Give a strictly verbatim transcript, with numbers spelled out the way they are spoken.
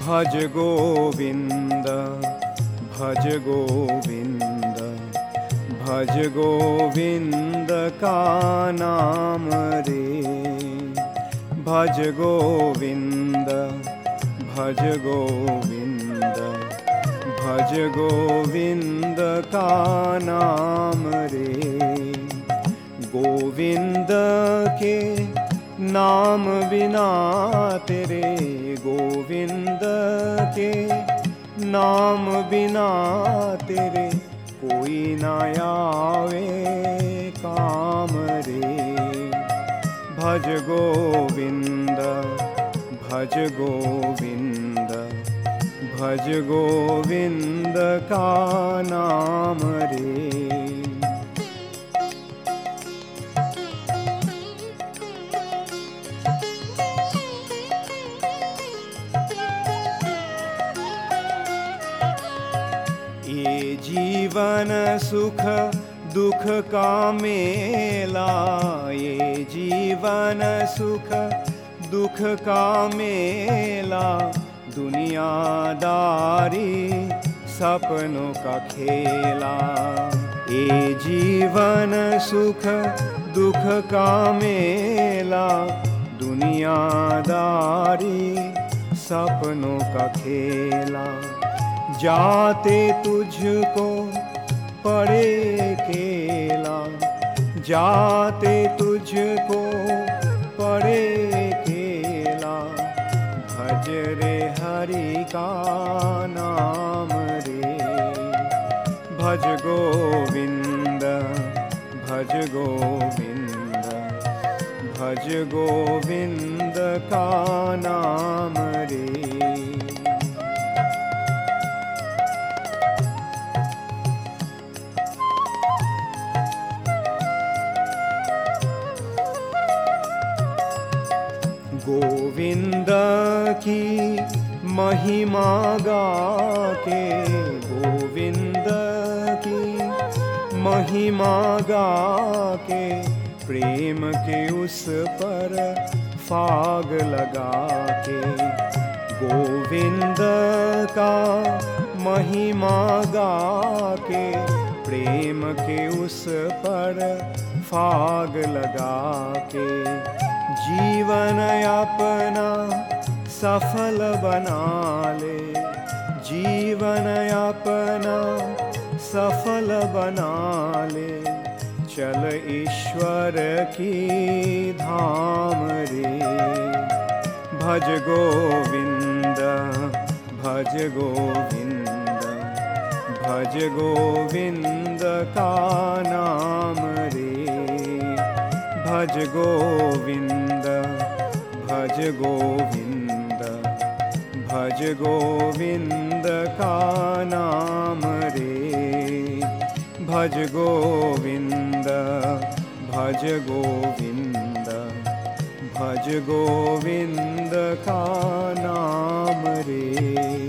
भज गोविंद भज गोविंद भज गोविंद का नाम रे। भज गोविंद भज गोविंद भज गोविंद का नाम रे। गोविंद के नाम बिना तेरे, गोविंद के नाम बिना तेरे कोई ना आवे काम रे। भज गोविंद भज गोविंद भज गोविंद का नाम रे। ये जीवन सुख दुख का मेला, ये जीवन सुख दुख का मेला, दुनियादारी सपनों का खेला। ये जीवन सुख दुख का मेला, दुनियादारी सपनों का खेला। जाते तुझको पड़े केला, जाते तुझको पड़े केला, भज रे हरि का नाम रे। भज गोविंद भज गोविंद भज गोविंद का नाम रे। गोविंद की महिमा गा के, गोविंद की महिमा गा के, प्रेम के उस पर फाग लगा के। गोविंद का महिमा गा के, प्रेम के उस पर फाग लगा के, जीवन अपना सफल बना ले, जीवन अपना सफल बना ले। चल ईश्वर की धाम रे। भज गोविंद भज गोविंद भज गोविंद का नाम रे। भज गोविंद भज गोविंद भज गोविंद का नाम रे। भज गोविंद भज गोविंद भज गोविंद का नाम रे।